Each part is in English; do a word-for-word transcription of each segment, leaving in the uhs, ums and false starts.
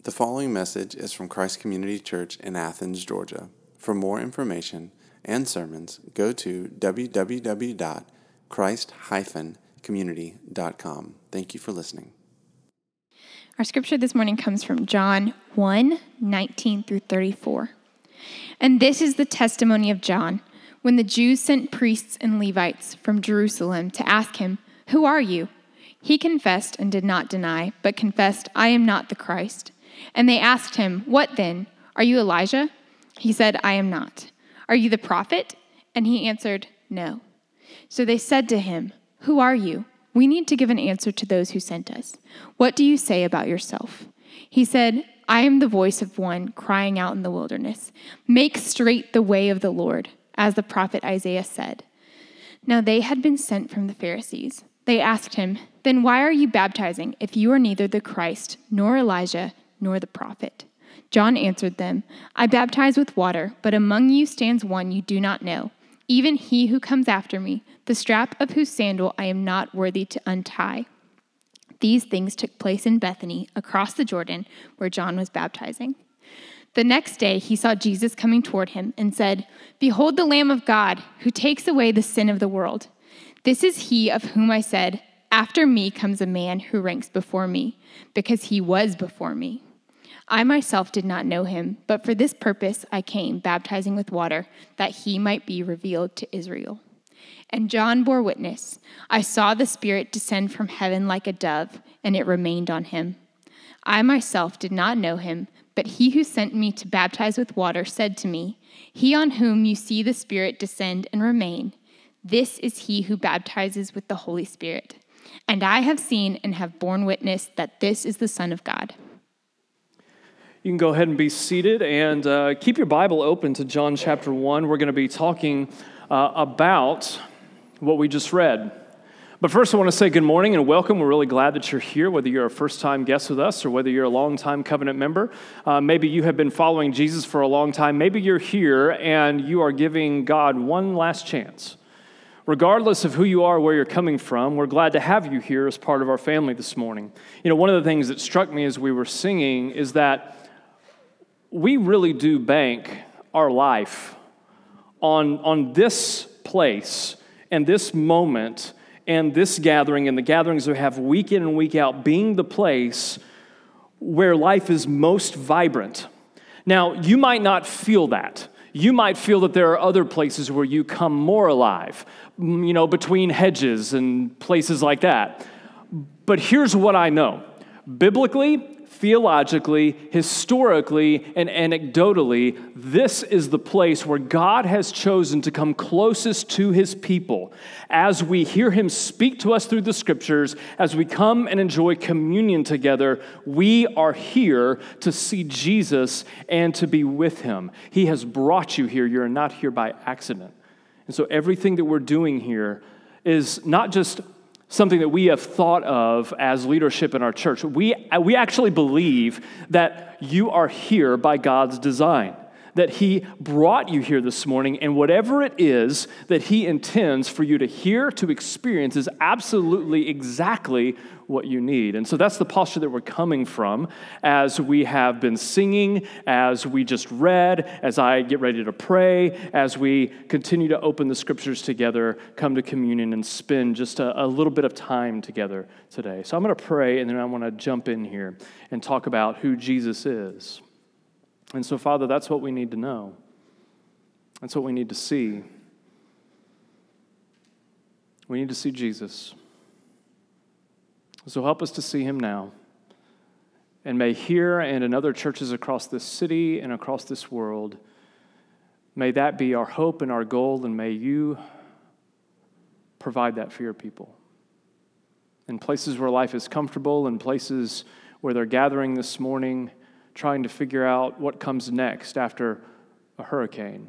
The following message is from Christ Community Church in Athens, Georgia. For more information and sermons, go to w w w dot christ dash community dot com. Thank you for listening. Our scripture this morning comes from John one, nineteen through thirty-four. And this is the testimony of John, when the Jews sent priests and Levites from Jerusalem to ask him, "Who are you?" He confessed and did not deny, but confessed, "I am not the Christ." And they asked him, "What then? Are you Elijah?" He said, "I am not." "Are you the prophet?" And he answered, "No." So they said to him, "Who are you? We need to give an answer to those who sent us. What do you say about yourself?" He said, "I am the voice of one crying out in the wilderness, 'Make straight the way of the Lord,' as the prophet Isaiah said." Now they had been sent from the Pharisees. They asked him, "Then why are you baptizing if you are neither the Christ, nor Elijah, nor the prophet?" John answered them, "I baptize with water, but among you stands one you do not know, even he who comes after me, the strap of whose sandal I am not worthy to untie." These things took place in Bethany, across the Jordan, where John was baptizing. The next day he saw Jesus coming toward him and said, "Behold the Lamb of God, who takes away the sin of the world. This is he of whom I said, 'After me comes a man who ranks before me, because he was before me.' I myself did not know him, but for this purpose I came, baptizing with water, that he might be revealed to Israel." And John bore witness, "I saw the Spirit descend from heaven like a dove, and it remained on him. I myself did not know him, but he who sent me to baptize with water said to me, 'He on whom you see the Spirit descend and remain, this is he who baptizes with the Holy Spirit.' And I have seen and have borne witness that this is the Son of God." You can go ahead and be seated and uh, keep your Bible open to John chapter one. We're going to be talking uh, about what we just read. But first, I want to say good morning and welcome. We're really glad that you're here, whether you're a first-time guest with us or whether you're a long-time covenant member. Uh, maybe you have been following Jesus for a long time. Maybe you're here and you are giving God one last chance. Regardless of who you are, where you're coming from, we're glad to have you here as part of our family this morning. You know, one of the things that struck me as we were singing is that we really do bank our life on, on this place and this moment and this gathering and the gatherings we have week in and week out being the place where life is most vibrant. Now, you might not feel that. You might feel that there are other places where you come more alive, you know, between hedges and places like that. But here's what I know. Biblically, theologically, historically, and anecdotally, this is the place where God has chosen to come closest to his people. As we hear him speak to us through the scriptures, as we come and enjoy communion together, we are here to see Jesus and to be with him. He has brought you here. You're not here by accident. And so everything that we're doing here is not just something that we have thought of as leadership in our church. We, we actually believe that you are here by God's design, that he brought you here this morning, and whatever it is that he intends for you to hear, to experience, is absolutely exactly what you need. And so that's the posture that we're coming from as we have been singing, as we just read, as I get ready to pray, as we continue to open the scriptures together, come to communion, and spend just a, a little bit of time together today. So I'm going to pray, and then I want to jump in here and talk about who Jesus is. And so, Father, that's what we need to know. That's what we need to see. We need to see Jesus. So help us to see him now. And may here and in other churches across this city and across this world, may that be our hope and our goal, and may you provide that for your people. In places where life is comfortable, in places where they're gathering this morning, trying to figure out what comes next after a hurricane,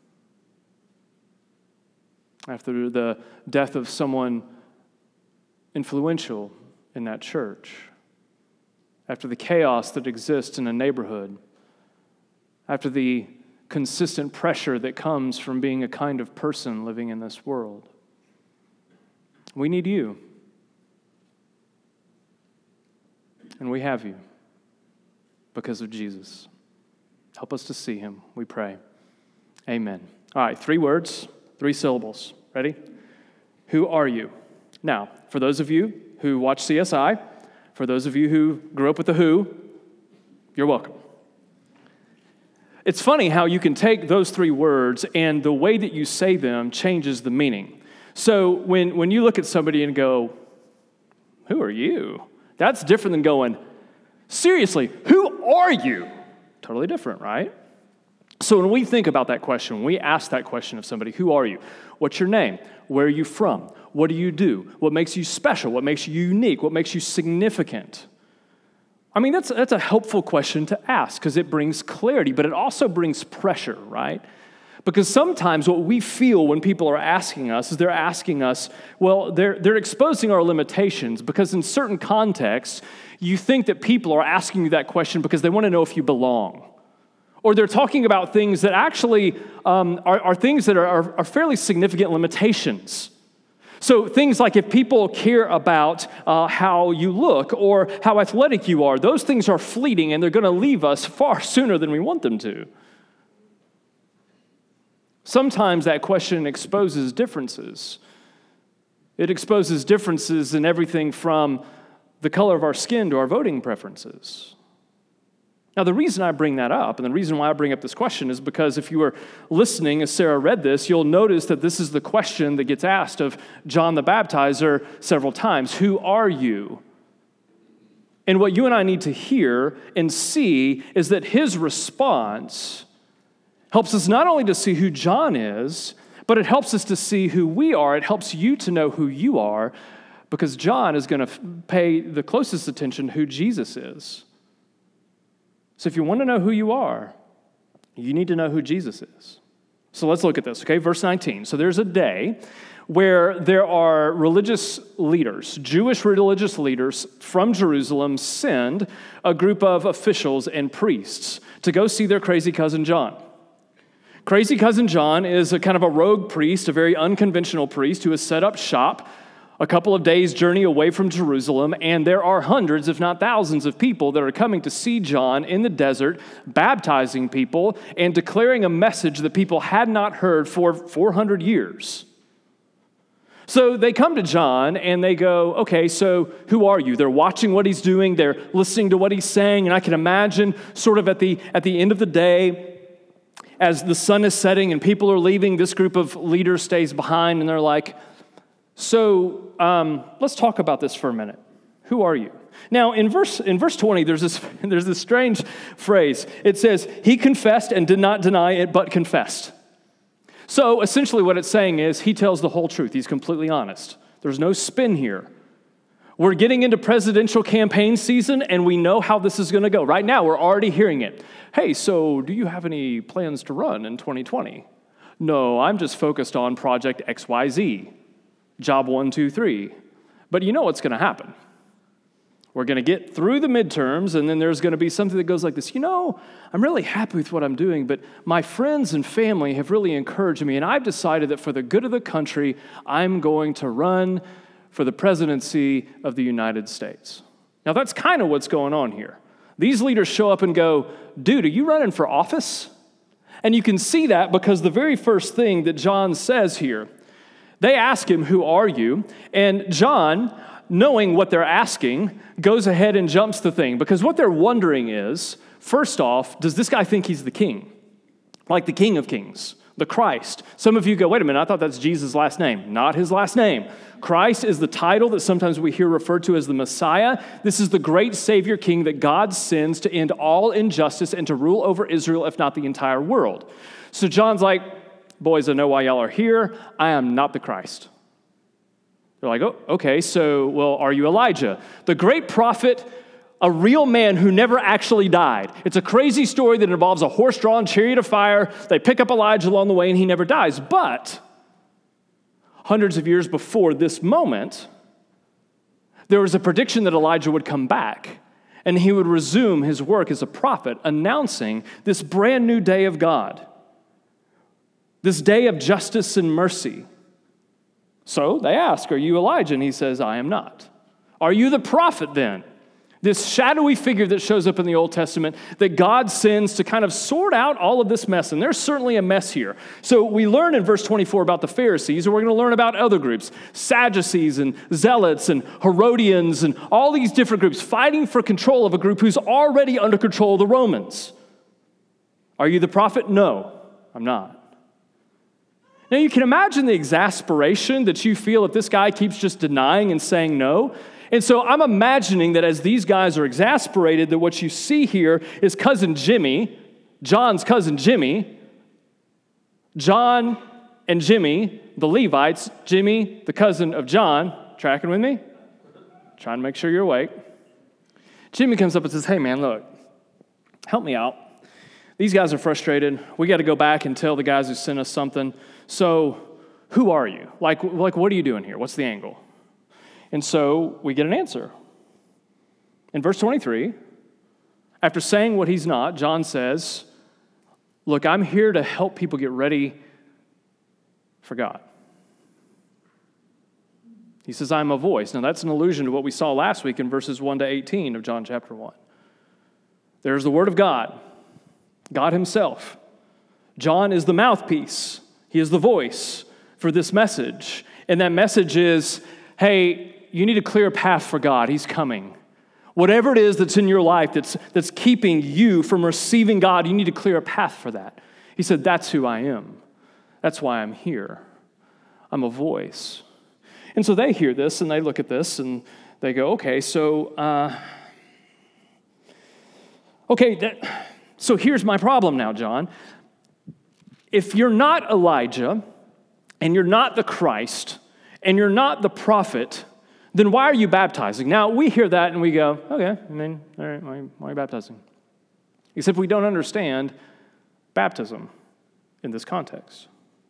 after the death of someone influential in that church, after the chaos that exists in a neighborhood, after the consistent pressure that comes from being a kind of person living in this world. We need you. And we have you. because of Jesus. Help us to see him, we pray. Amen. All right, three words, three syllables. Ready? Who are you? Now, for those of you who watch C S I, for those of you who grew up with the Who, you're welcome. It's funny how you can take those three words and the way that you say them changes the meaning. So when, when you look at somebody and go, who are you? That's different than going, seriously, who are you? Totally different, right? So when we think about that question, when we ask that question of somebody, who are you? What's your name? Where are you from? What do you do? What makes you special? What makes you unique? What makes you significant? I mean, that's, that's a helpful question to ask because it brings clarity, but it also brings pressure, right? Because sometimes what we feel when people are asking us is they're asking us, well, they're, they're exposing our limitations because in certain contexts, you think that people are asking you that question because they want to know if you belong. Or they're talking about things that actually um, are, are things that are, are, are fairly significant limitations. So things like if people care about uh, how you look or how athletic you are, those things are fleeting and they're going to leave us far sooner than we want them to. Sometimes that question exposes differences. It exposes differences in everything from the color of our skin to our voting preferences. Now, the reason I bring that up, and the reason why I bring up this question is because if you were listening as Sarah read this, you'll notice that this is the question that gets asked of John the Baptizer several times. Who are you? And what you and I need to hear and see is that his response helps us not only to see who John is, but it helps us to see who we are. It helps you to know who you are, because John is going to pay the closest attention to who Jesus is. So if you want to know who you are, you need to know who Jesus is. So let's look at this, okay? Verse nineteen. So there's a day where there are religious leaders, Jewish religious leaders from Jerusalem send a group of officials and priests to go see their crazy cousin John. Crazy cousin John is a kind of a rogue priest, a very unconventional priest who has set up shop a couple of days' journey away from Jerusalem, and there are hundreds, if not thousands, of people that are coming to see John in the desert, baptizing people and declaring a message that people had not heard for four hundred years. So they come to John and they go, okay, so who are you? They're watching what he's doing, they're listening to what he's saying, and I can imagine sort of at the at the end of the day, as the sun is setting and people are leaving, this group of leaders stays behind and they're like, so um, let's talk about this for a minute. Who are you? Now, in verse in verse twenty, there's this there's this strange phrase. It says, he confessed and did not deny it, but confessed. So essentially what it's saying is he tells the whole truth. He's completely honest. There's no spin here. We're getting into presidential campaign season, and we know how this is going to go. Right now, we're already hearing it. Hey, so do you have any plans to run in twenty twenty? No, I'm just focused on Project X Y Z. Job one, two, three. But you know what's going to happen. We're going to get through the midterms, and then there's going to be something that goes like this. You know, I'm really happy with what I'm doing, but my friends and family have really encouraged me, and I've decided that for the good of the country, I'm going to run for the presidency of the United States. Now, that's kind of what's going on here. These leaders show up and go, dude, are you running for office? And you can see that because the very first thing that John says here, they ask him, who are you? And John, knowing what they're asking, goes ahead and jumps the thing. Because what they're wondering is, first off, does this guy think he's the king? Like the King of Kings, the Christ. Some of you go, wait a minute, I thought that's Jesus' last name. Not his last name. Christ is the title that sometimes we hear referred to as the Messiah. This is the great Savior King that God sends to end all injustice and to rule over Israel, if not the entire world. So John's like, boys, I know why y'all are here. I am not the Christ. They're like, oh, okay, so, well, are you Elijah? The great prophet, a real man who never actually died. It's a crazy story that involves a horse-drawn chariot of fire. They pick up Elijah along the way, and he never dies. But hundreds of years before this moment, there was a prediction that Elijah would come back, and he would resume his work as a prophet, announcing this brand new day of God. This day of justice and mercy. So they ask, are you Elijah? And he says, I am not. Are you the prophet then? This shadowy figure that shows up in the Old Testament that God sends to kind of sort out all of this mess. And there's certainly a mess here. So we learn in verse twenty-four about the Pharisees, and we're going to learn about other groups, Sadducees and Zealots and Herodians and all these different groups fighting for control of a group who's already under control of the Romans. Are you the prophet? No, I'm not. Now you can imagine the exasperation that you feel if this guy keeps just denying and saying no. And so I'm imagining that as these guys are exasperated, that what you see here is cousin Jimmy, John's cousin Jimmy, John and Jimmy, the Levites, Jimmy, the cousin of John, tracking with me? Trying to make sure you're awake. Jimmy comes up and says, hey man, look, help me out. These guys are frustrated. We got to go back and tell the guys who sent us something. So who are you? Like, like, what are you doing here? What's the angle? And so we get an answer. In verse twenty-three, after saying what he's not, John says, look, I'm here to help people get ready for God. He says, I'm a voice. Now that's an allusion to what we saw last week in verses one to eighteen of John chapter one. There's the word of God, God himself. John is the mouthpiece. He is the voice for this message. And that message is, hey, you need to clear a path for God. He's coming. Whatever it is that's in your life that's, that's keeping you from receiving God, you need to clear a path for that. He said, that's who I am. That's why I'm here. I'm a voice. And so they hear this and they look at this and they go, okay, so, uh, okay, that, so here's my problem now, John. If you're not Elijah and you're not the Christ and you're not the prophet, then why are you baptizing? Now, we hear that and we go, okay, I mean, all right, why, why are you baptizing? Except we don't understand baptism in this context.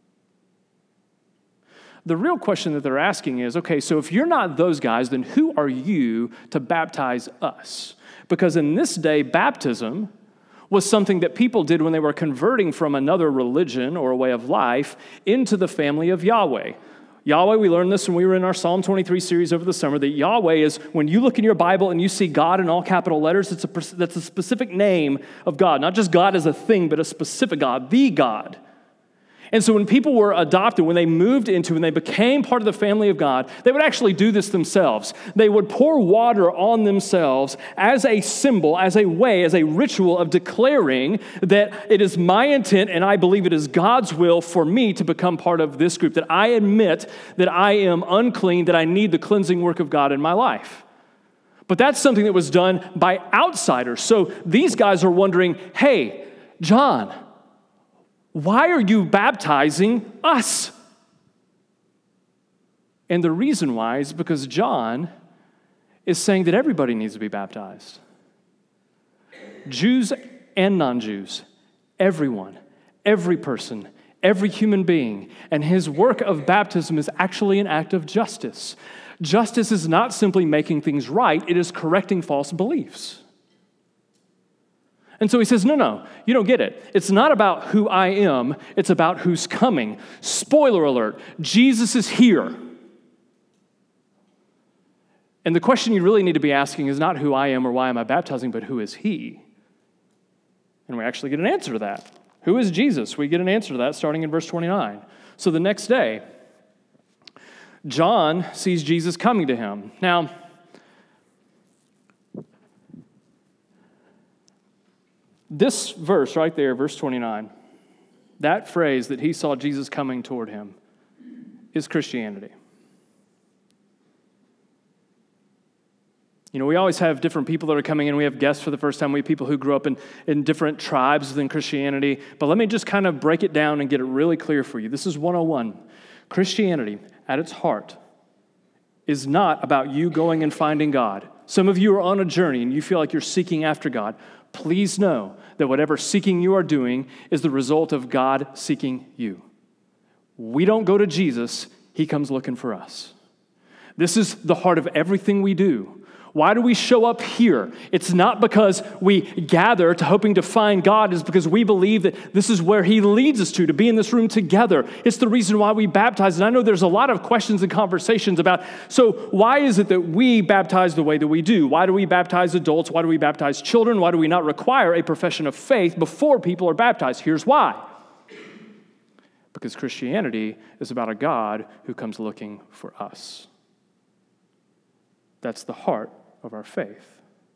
The real question that they're asking is, okay, so if you're not those guys, then who are you to baptize us? Because in this day, baptism was something that people did when they were converting from another religion or a way of life into the family of Yahweh. Yahweh, we learned this when we were in our Psalm twenty-three series over the summer, that Yahweh is, when you look in your Bible and you see God in all capital letters, it's a, that's a specific name of God. Not just God as a thing, but a specific God, the God. And so when people were adopted, when they moved into, when they became part of the family of God, they would actually do this themselves. They would pour water on themselves as a symbol, as a way, as a ritual of declaring that it is my intent and I believe it is God's will for me to become part of this group, that I admit that I am unclean, that I need the cleansing work of God in my life. But that's something that was done by outsiders. So these guys are wondering, hey, John, why are you baptizing us? And the reason why is because John is saying that everybody needs to be baptized. Jews and non-Jews, everyone, every person, every human being. And his work of baptism is actually an act of justice. Justice is not simply making things right, it is correcting false beliefs. And so he says, no, no, you don't get it. It's not about who I am. It's about who's coming. Spoiler alert, Jesus is here. And the question you really need to be asking is not who I am or why am I baptizing, but who is he? And we actually get an answer to that. Who is Jesus? We get an answer to that starting in verse twenty-nine. So the next day, John sees Jesus coming to him. Now, this verse right there, verse twenty-nine, that phrase that he saw Jesus coming toward him is Christianity. You know, we always have different people that are coming in. We have guests for the first time. We have people who grew up in, in different tribes within Christianity. But let me just kind of break it down and get it really clear for you. This is one oh one. Christianity, at its heart, is not about you going and finding God. Some of you are on a journey and you feel like you're seeking after God. Please know that whatever seeking you are doing is the result of God seeking you. We don't go to Jesus, he comes looking for us. This is the heart of everything we do. Why do we show up here? It's not because we gather to hoping to find God. It's because we believe that this is where he leads us to, to be in this room together. It's the reason why we baptize. And I know there's a lot of questions and conversations about, so why is it that we baptize the way that we do? Why do we baptize adults? Why do we baptize children? Why do we not require a profession of faith before people are baptized? Here's why. Because Christianity is about a God who comes looking for us. That's the heart of our faith.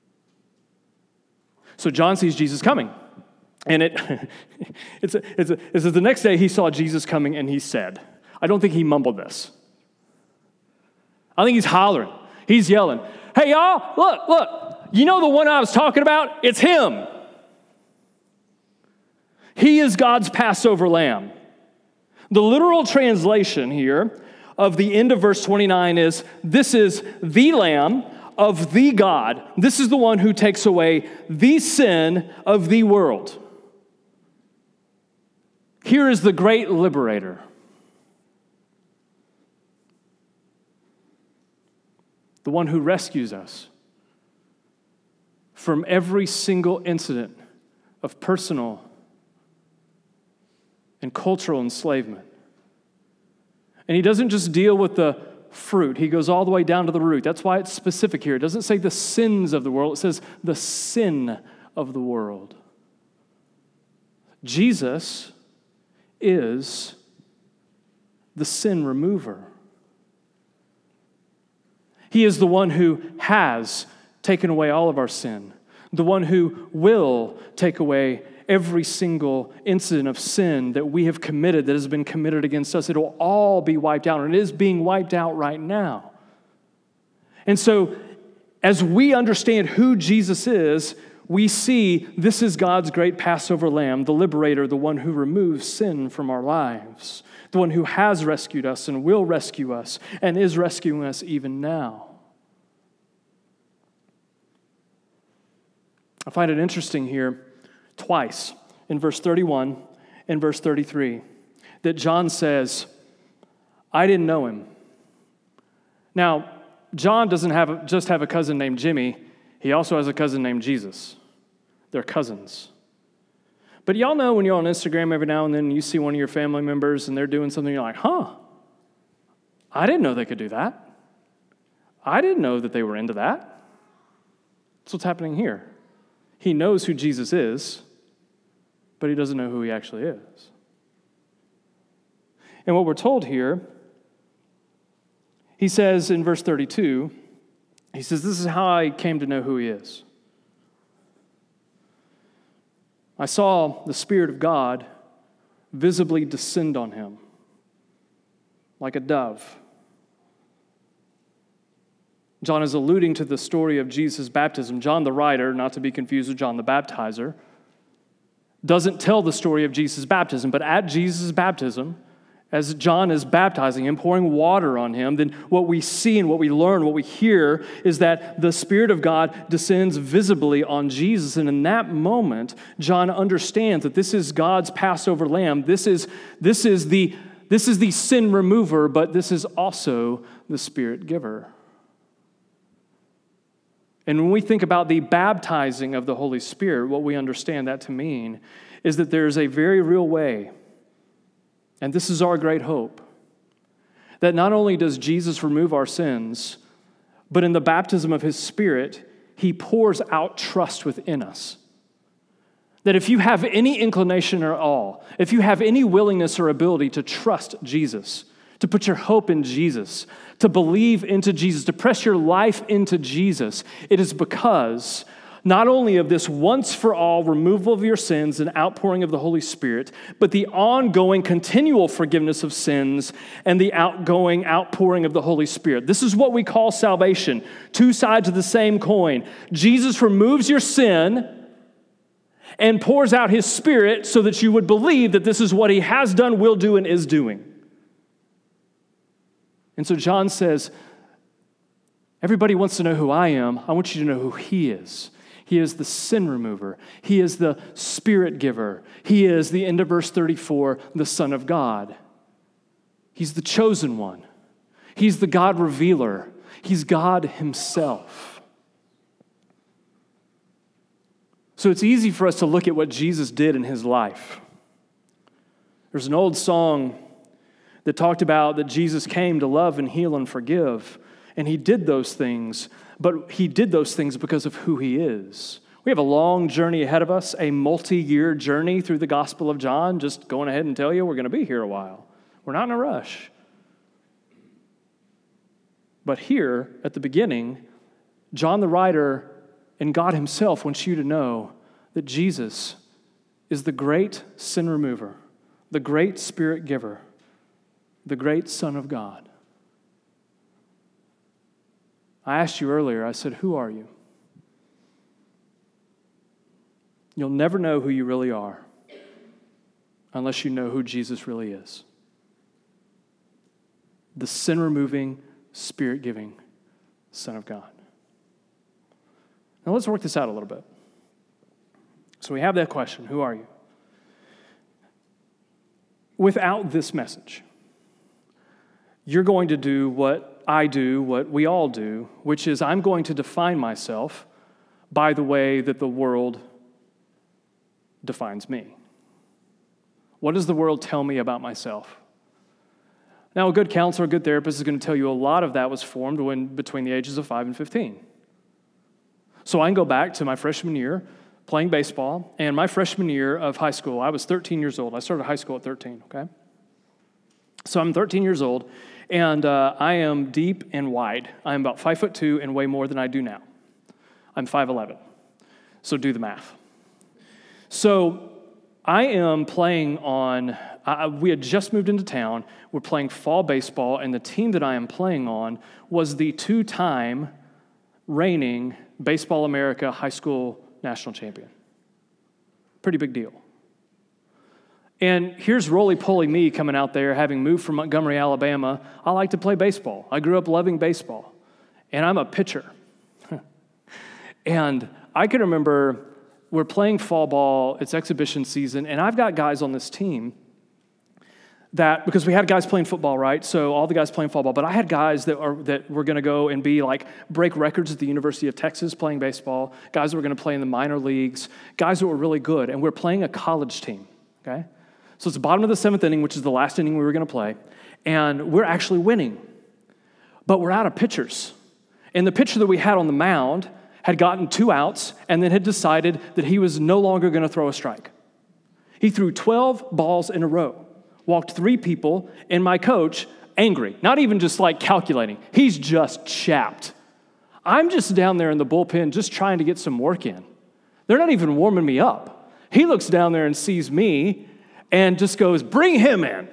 So John sees Jesus coming. And it it's, a, it's, a, it's a, the next day he saw Jesus coming and he said, I don't think he mumbled this. I think he's hollering. He's yelling, hey, y'all, look, look. You know the one I was talking about? It's him. He is God's Passover lamb. The literal translation here of the end of verse twenty-nine is, this is the lamb of the God. This is the one who takes away the sin of the world. Here is the great liberator. The one who rescues us from every single incident of personal and cultural enslavement. And he doesn't just deal with the fruit. He goes all the way down to the root. That's why it's specific here. It doesn't say the sins of the world. It says the sin of the world. Jesus is the sin remover. He is the one who has taken away all of our sin, the one who will take away every single incident of sin that we have committed, that has been committed against us. It will all be wiped out, and it is being wiped out right now. And so, as we understand who Jesus is, we see this is God's great Passover lamb, the liberator, the one who removes sin from our lives, the one who has rescued us and will rescue us and is rescuing us even now. I find it interesting here, twice, in verse thirty-one and verse thirty-three, that John says, I didn't know him. Now, John doesn't have just have a cousin named Jimmy. He also has a cousin named Jesus. They're cousins. But y'all know when you're on Instagram every now and then, you see one of your family members and they're doing something, you're like, huh, I didn't know they could do that. I didn't know that they were into that. That's what's happening here. He knows who Jesus is, but he doesn't know who he actually is. And what we're told here, he says in verse thirty-two, he says, this is how I came to know who he is. I saw the Spirit of God visibly descend on him like a dove. John is alluding to the story of Jesus' baptism. John the writer, not to be confused with John the baptizer, doesn't tell the story of Jesus' baptism, but at Jesus' baptism, as John is baptizing him, pouring water on him, then what we see and what we learn, what we hear, is that the Spirit of God descends visibly on Jesus. And in that moment, John understands that this is God's Passover lamb. This is, this is, the, this is the sin remover, but this is also the Spirit giver. And when we think about the baptizing of the Holy Spirit, what we understand that to mean is that there is a very real way, and this is our great hope, that not only does Jesus remove our sins, but in the baptism of his Spirit, he pours out trust within us. That if you have any inclination at all, if you have any willingness or ability to trust Jesus, to put your hope in Jesus, to believe into Jesus, to press your life into Jesus, it is because not only of this once-for-all removal of your sins and outpouring of the Holy Spirit, but the ongoing continual forgiveness of sins and the outgoing outpouring of the Holy Spirit. This is what we call salvation, two sides of the same coin. Jesus removes your sin and pours out his Spirit so that you would believe that this is what he has done, will do, and is doing. And so John says, everybody wants to know who I am. I want you to know who he is. He is the sin remover. He is the Spirit giver. He is, the end of verse thirty-four, the Son of God. He's the chosen one. He's the God revealer. He's God himself. So it's easy for us to look at what Jesus did in his life. There's an old song that talked about that Jesus came to love and heal and forgive, and he did those things, but he did those things because of who he is. We have a long journey ahead of us, a multi-year journey through the Gospel of John. Just going ahead and tell you, we're going to be here a while. We're not in a rush. But here, at the beginning, John the writer and God himself wants you to know that Jesus is the great sin remover, the great spirit giver, the great Son of God. I asked you earlier, I said, who are you? You'll never know who you really are unless you know who Jesus really is. The sin-removing, spirit-giving Son of God. Now let's work this out a little bit. So we have that question, who are you? Without this message, you're going to do what I do, what we all do, which is I'm going to define myself by the way that the world defines me. What does the world tell me about myself? Now, a good counselor, a good therapist is going to tell you a lot of that was formed when between the ages of five and fifteen. So I can go back to my freshman year playing baseball, and my freshman year of high school, I was thirteen years old. I started high school at thirteen, okay? So I'm thirteen years old, and uh, I am deep and wide. I'm about five foot two and weigh more than I do now. I'm five eleven, so do the math. So I am playing on, uh, we had just moved into town. We're playing fall baseball, and the team that I am playing on was the two-time reigning Baseball America high school national champion. Pretty big deal. And here's roly-poly me coming out there, having moved from Montgomery, Alabama. I like to play baseball. I grew up loving baseball, and I'm a pitcher. And I can remember we're playing fall ball, it's exhibition season, and I've got guys on this team that, because we had guys playing football, right? So all the guys playing fall ball, but I had guys that are that were going to go and be like break records at the University of Texas playing baseball, guys that were going to play in the minor leagues, guys that were really good, and we're playing a college team, okay? So it's the bottom of the seventh inning, which is the last inning we were going to play, and we're actually winning, but we're out of pitchers. And the pitcher that we had on the mound had gotten two outs and then had decided that he was no longer going to throw a strike. He threw twelve balls in a row, walked three people, and my coach, angry, not even just like calculating, he's just chapped. I'm just down there in the bullpen just trying to get some work in. They're not even warming me up. He looks down there and sees me and just goes, bring him in.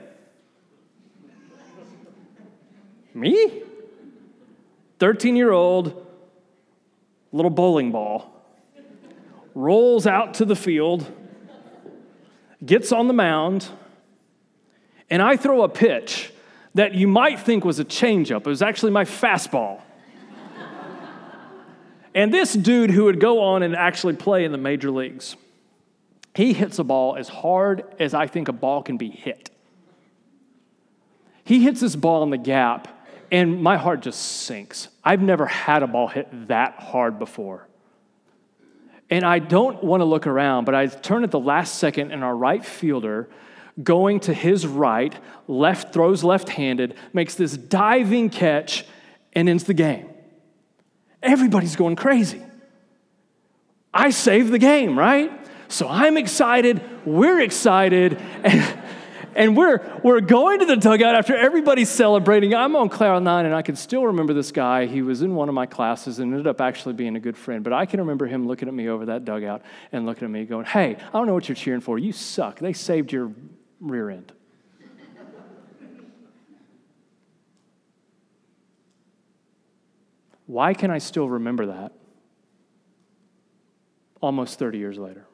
Me? thirteen-year-old little bowling ball, rolls out to the field, gets on the mound, and I throw a pitch that you might think was a changeup. It was actually my fastball. And this dude who would go on and actually play in the major leagues, he hits a ball as hard as I think a ball can be hit. He hits this ball in the gap, and my heart just sinks. I've never had a ball hit that hard before. And I don't want to look around, but I turn at the last second, and our right fielder, going to his right, left throws left-handed, makes this diving catch, and ends the game. Everybody's going crazy. I saved the game, right? So I'm excited, we're excited, and, and we're, we're going to the dugout after everybody's celebrating. I'm on cloud nine, and I can still remember this guy. He was in one of my classes and ended up actually being a good friend. But I can remember him looking at me over that dugout and looking at me going, hey, I don't know what you're cheering for. You suck. They saved your rear end. Why can I still remember that almost thirty years later?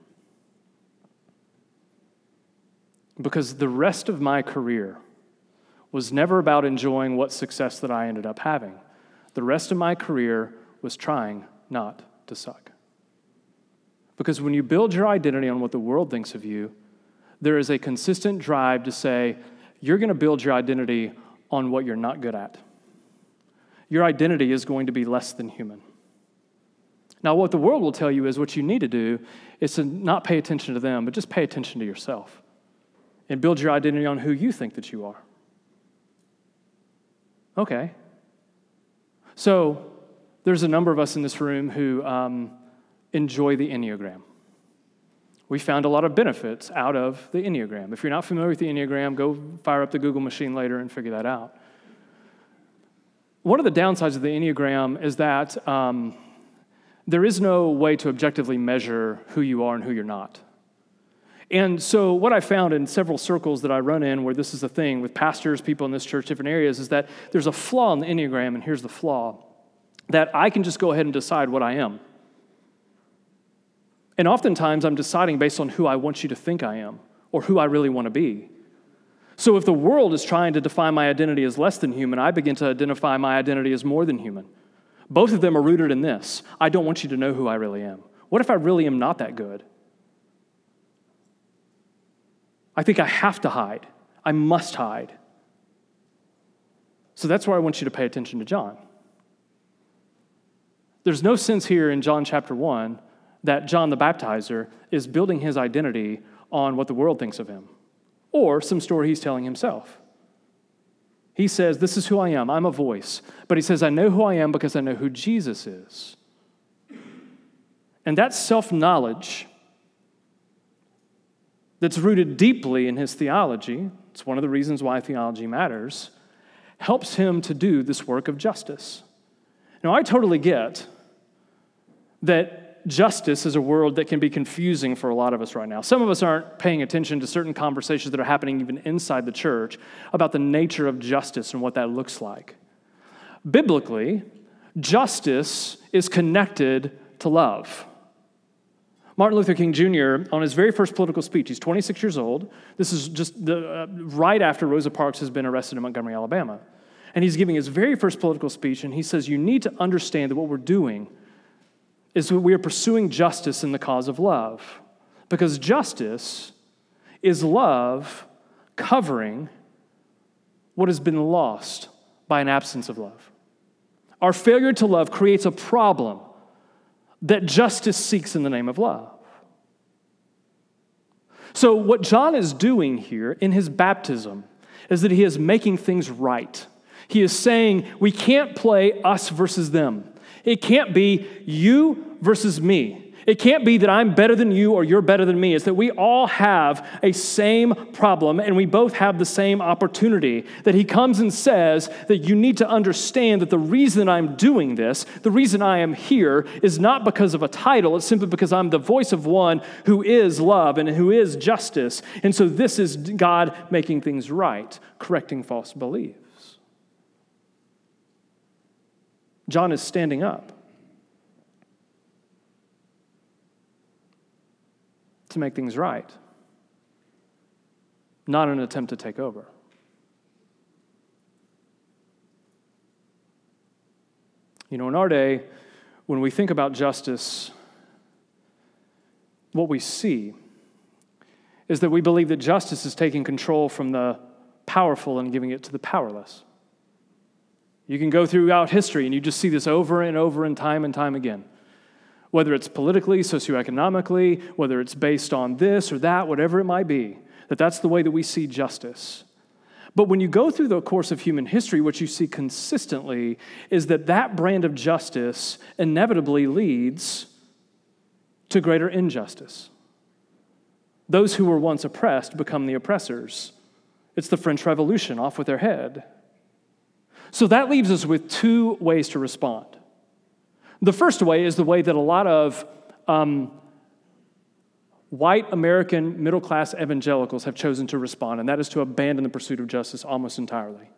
Because the rest of my career was never about enjoying what success that I ended up having. The rest of my career was trying not to suck. Because when you build your identity on what the world thinks of you, there is a consistent drive to say, you're going to build your identity on what you're not good at. Your identity is going to be less than human. Now, what the world will tell you is what you need to do is to not pay attention to them, but just pay attention to yourself and build your identity on who you think that you are. Okay. So there's a number of us in this room who um, enjoy the Enneagram. We found a lot of benefits out of the Enneagram. If you're not familiar with the Enneagram, go fire up the Google machine later and figure that out. One of the downsides of the Enneagram is that um, there is no way to objectively measure who you are and who you're not. And so what I found in several circles that I run in where this is a thing with pastors, people in this church, different areas, is that there's a flaw in the Enneagram, and here's the flaw, that I can just go ahead and decide what I am. And oftentimes I'm deciding based on who I want you to think I am or who I really want to be. So if the world is trying to define my identity as less than human, I begin to identify my identity as more than human. Both of them are rooted in this. I don't want you to know who I really am. What if I really am not that good? I think I have to hide. I must hide. So that's where I want you to pay attention to John. There's no sense here in John chapter one that John the Baptizer is building his identity on what the world thinks of him or some story he's telling himself. He says, this is who I am. I'm a voice. But he says, I know who I am because I know who Jesus is. And that self-knowledge that's rooted deeply in his theology, it's one of the reasons why theology matters, helps him to do this work of justice. Now, I totally get that justice is a word that can be confusing for a lot of us right now. Some of us aren't paying attention to certain conversations that are happening even inside the church about the nature of justice and what that looks like. Biblically, justice is connected to love. Martin Luther King Junior, on his very first political speech, he's twenty-six years old. This is just the, uh, right after Rosa Parks has been arrested in Montgomery, Alabama. And he's giving his very first political speech, and he says, you need to understand that what we're doing is that we are pursuing justice in the cause of love. Because justice is love covering what has been lost by an absence of love. Our failure to love creates a problem that justice seeks in the name of love. So what John is doing here in his baptism is that he is making things right. He is saying we can't play us versus them. It can't be you versus me. It can't be that I'm better than you or you're better than me. It's that we all have a same problem and we both have the same opportunity. That he comes and says that you need to understand that the reason I'm doing this, the reason I am here, is not because of a title. It's simply because I'm the voice of one who is love and who is justice. And so this is God making things right, correcting false beliefs. John is standing up to make things right, not an attempt to take over. You know, in our day, when we think about justice, what we see is that we believe that justice is taking control from the powerful and giving it to the powerless. You can go throughout history and you just see this over and over and time and time again. Whether it's politically, socioeconomically, whether it's based on this or that, whatever it might be, that that's the way that we see justice. But when you go through the course of human history, what you see consistently is that that brand of justice inevitably leads to greater injustice. Those who were once oppressed become the oppressors. It's the French Revolution, off with their head. So that leaves us with two ways to respond. The first way is the way that a lot of um, white American middle-class evangelicals have chosen to respond, and that is to abandon the pursuit of justice almost entirely.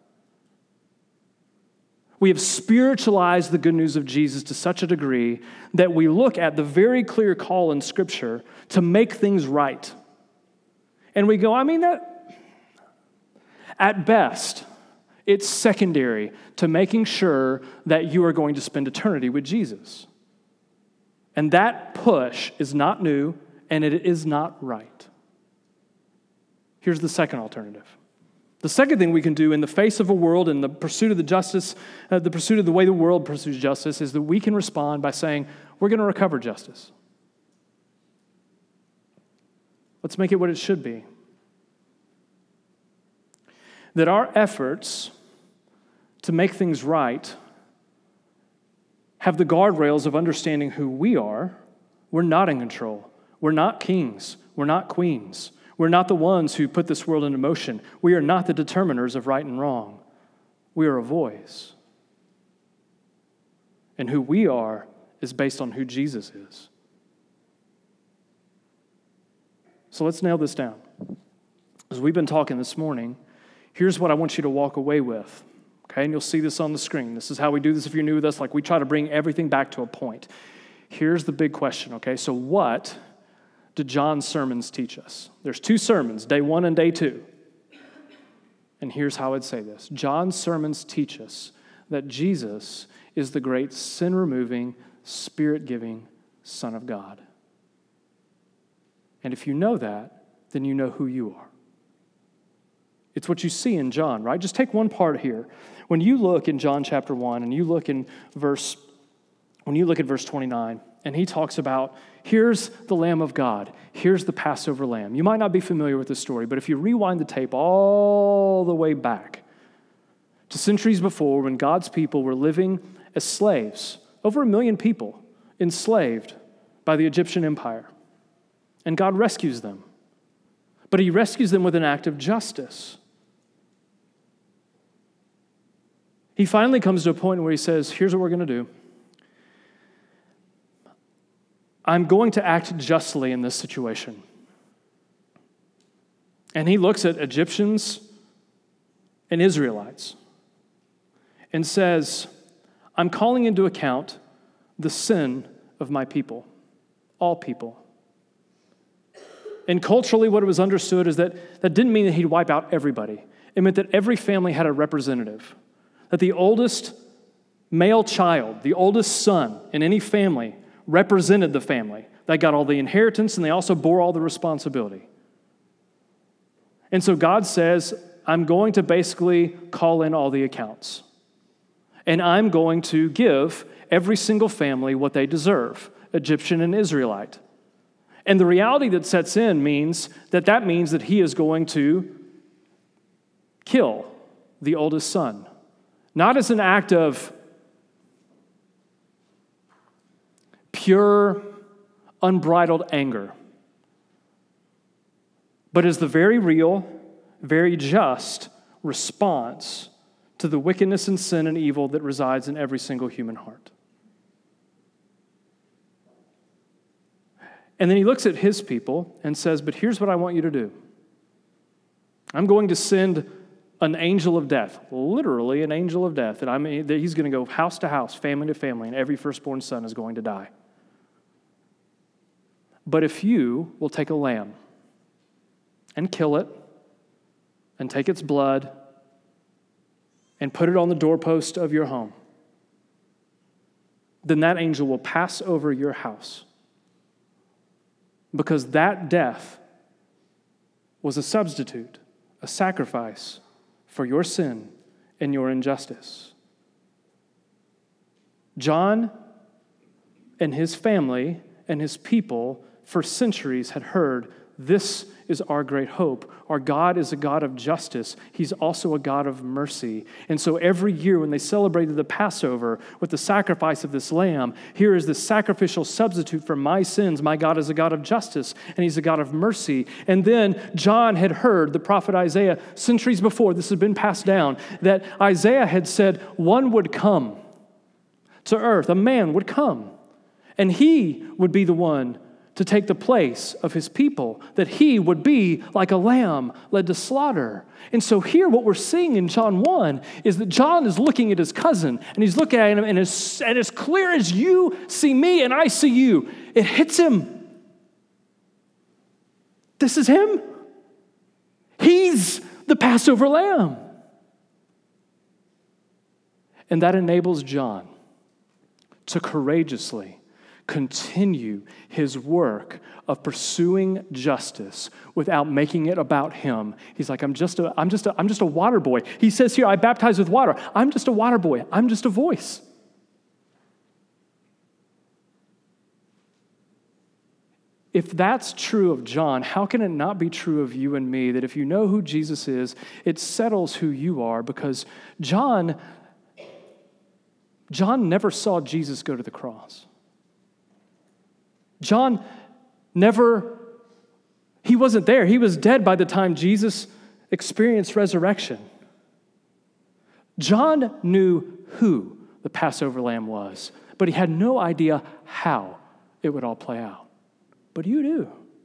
We have spiritualized the good news of Jesus to such a degree that we look at the very clear call in Scripture to make things right. And we go, I mean, that at best, it's secondary to making sure that you are going to spend eternity with Jesus. And that push is not new, and it is not right. Here's the second alternative. The second thing we can do in the face of a world, in the pursuit of the justice, uh, the pursuit of the way the world pursues justice, is that we can respond by saying, we're going to recover justice. Let's make it what it should be. That our efforts to make things right have the guardrails of understanding who we are. We're not in control. We're not kings. We're not queens. We're not the ones who put this world into motion. We are not the determiners of right and wrong. We are a voice. And who we are is based on who Jesus is. So let's nail this down. As we've been talking this morning, here's what I want you to walk away with. Okay, and you'll see this on the screen. This is how we do this if you're new with us. Like, we try to bring everything back to a point. Here's the big question, okay? So what do John's sermons teach us? There's two sermons, day one and day two. And here's how I'd say this. John's sermons teach us that Jesus is the great sin-removing, spirit-giving Son of God. And if you know that, then you know who you are. It's what you see in John, right? Just take one part here. When you look in John chapter one and you look in verse, when you look at verse twenty-nine, and he talks about, here's the Lamb of God, here's the Passover Lamb. You might not be familiar with this story, but if you rewind the tape all the way back to centuries before, when God's people were living as slaves, over a million people enslaved by the Egyptian Empire, and God rescues them. But he rescues them with an act of justice. He finally comes to a point where he says, here's what we're going to do. I'm going to act justly in this situation. And he looks at Egyptians and Israelites and says, I'm calling into account the sin of my people, all people. And culturally, what it was understood is that that didn't mean that he'd wipe out everybody. It meant that every family had a representative. That the oldest male child, the oldest son in any family, represented the family. They got all the inheritance and they also bore all the responsibility. And so God says, I'm going to basically call in all the accounts. And I'm going to give every single family what they deserve, Egyptian and Israelite. And the reality that sets in means that that means that he is going to kill the oldest son. Not as an act of pure, unbridled anger, but as the very real, very just response to the wickedness and sin and evil that resides in every single human heart. And then he looks at his people and says, but here's what I want you to do. I'm going to send an angel of death, literally an angel of death. And I mean, that he's going to go house to house, family to family, and every firstborn son is going to die. But if you will take a lamb and kill it and take its blood and put it on the doorpost of your home, then that angel will pass over your house. Because that death was a substitute, a sacrifice for your sin and your injustice. John and his family and his people for centuries had heard, this is our great hope. Our God is a God of justice. He's also a God of mercy. And so every year when they celebrated the Passover with the sacrifice of this lamb, here is the sacrificial substitute for my sins. My God is a God of justice, and he's a God of mercy. And then John had heard the prophet Isaiah centuries before, this had been passed down, that Isaiah had said one would come to earth, a man would come, and he would be the one to take the place of his people, that he would be like a lamb led to slaughter. And so here what we're seeing in John one is that John is looking at his cousin, and he's looking at him, and as, and as clear as you see me and I see you, it hits him. This is him. He's the Passover lamb. And that enables John to courageously continue his work of pursuing justice without making it about him. He's like, I'm just a, I'm just a, I'm just a water boy. He says here, I baptize with water. I'm just a water boy. I'm just a voice. If that's true of John, how can it not be true of you and me that if you know who Jesus is, it settles who you are? Because John, John never saw Jesus go to the cross. John never, he wasn't there. He was dead by the time Jesus experienced resurrection. John knew who the Passover lamb was, but he had no idea how it would all play out. But you do.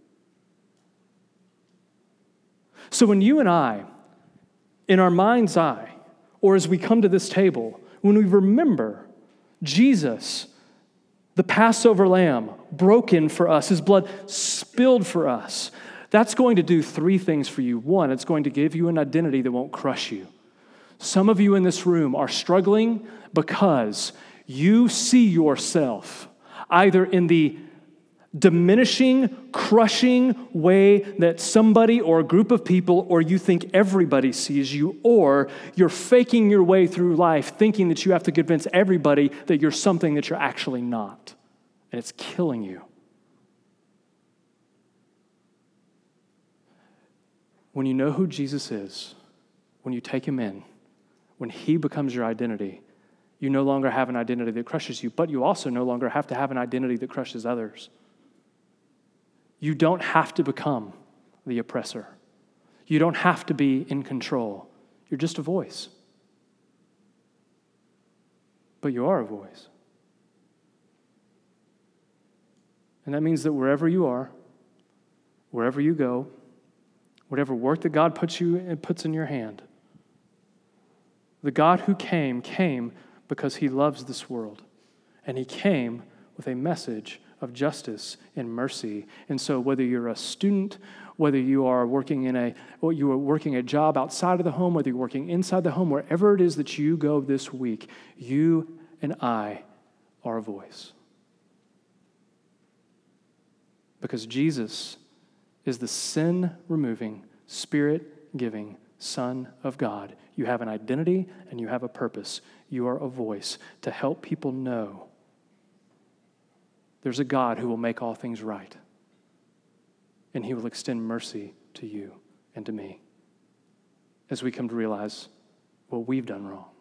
So when you and I, in our mind's eye, or as we come to this table, when we remember Jesus, the Passover lamb, broken for us, his blood spilled for us, that's going to do three things for you. One, it's going to give you an identity that won't crush you. Some of you in this room are struggling because you see yourself either in the diminishing, crushing way that somebody or a group of people or you think everybody sees you, or you're faking your way through life thinking that you have to convince everybody that you're something that you're actually not. And it's killing you. When you know who Jesus is, when you take him in, when he becomes your identity, you no longer have an identity that crushes you, but you also no longer have to have an identity that crushes others. You don't have to become the oppressor. You don't have to be in control. You're just a voice. But you are a voice. And that means that wherever you are, wherever you go, whatever work that God puts you puts in your hand, the God who came, came because he loves this world. And he came with a message of justice and mercy. And so whether you're a student, whether you are working in a, or you are working a job outside of the home, whether you're working inside the home, wherever it is that you go this week, you and I are a voice. Because Jesus is the sin-removing, spirit-giving Son of God. You have an identity and you have a purpose. You are a voice to help people know there's a God who will make all things right, and he will extend mercy to you and to me as we come to realize what we've done wrong.